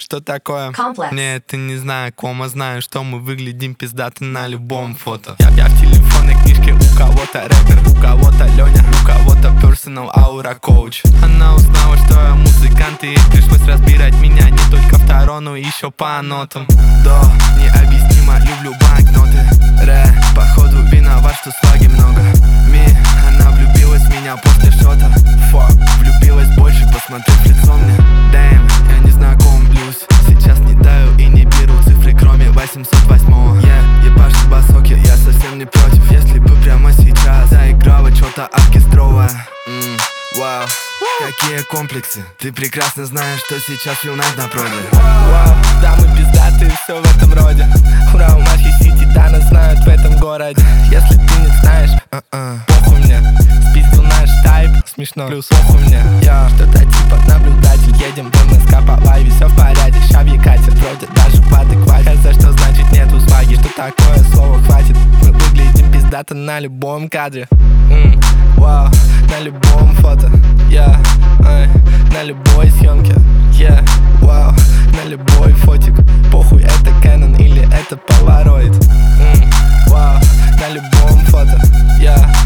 что такое? Complex. Нет, ты не знакома, знаю, что мы выглядим пиздато на любом фото. Я в телефонной книжке, у кого-то рэпер, у кого-то Лёня, у кого-то personal aura coach. Она узнала, что я музыкант, и пришлось разбирать меня не только в Таро, но еще по нотам. Да, необъяснимо, люблю банкноты. Походу виноват, что сваги много. Она влюбилась в меня после шота. Fuck, влюбилась больше, посмотри в лицо мне. Damn, я не знакомлюсь. Сейчас не таю и не беру цифры, кроме 808-го. Ебашит басоки, я совсем не против. Если бы прямо сейчас заиграла что-то оркестровое. Вау, какие комплексы. Ты прекрасно знаешь, что сейчас Фил Найт на проде. Вау, да мы пиздатые, все в этом роде. Ура, у нашей сети титаны знают в этом городе. Если ты не знаешь, похуй мне. Спиздил наш тайп, смешно, плюс похуй мне. Я что-то типа наблюдатель. Едем в МСК по лайве, все в порядке. Ща в Екате, вроде даже в адеквате. За что значит нету сваги, что такое слово хватит. Мы выглядим пиздато на любом кадре. Вау, на любом фото, на любой съемке, вау, на любой фотик. Похуй, это Canon или это Polaroid. Вау, на любом фото,